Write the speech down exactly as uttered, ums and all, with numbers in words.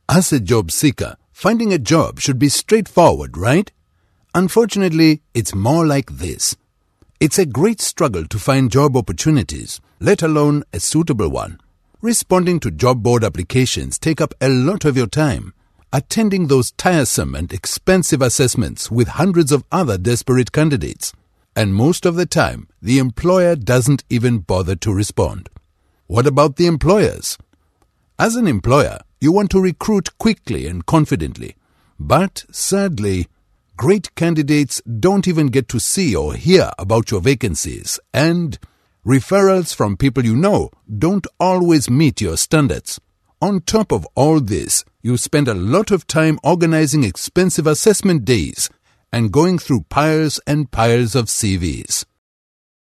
As a job seeker, finding a job should be straightforward, right? Unfortunately, it's more like this. It's a great struggle to find job opportunities, let alone a suitable one. Responding to job board applications take up a lot of your time. Attending those tiresome and expensive assessments with hundreds of other desperate candidates. And most of the time, the employer doesn't even bother to respond. What about the employers? As an employer, you want to recruit quickly and confidently. But sadly, great candidates don't even get to see or hear about your vacancies, and referrals from people you know don't always meet your standards. On top of all this, you spend a lot of time organizing expensive assessment days and going through piles and piles of C Vs.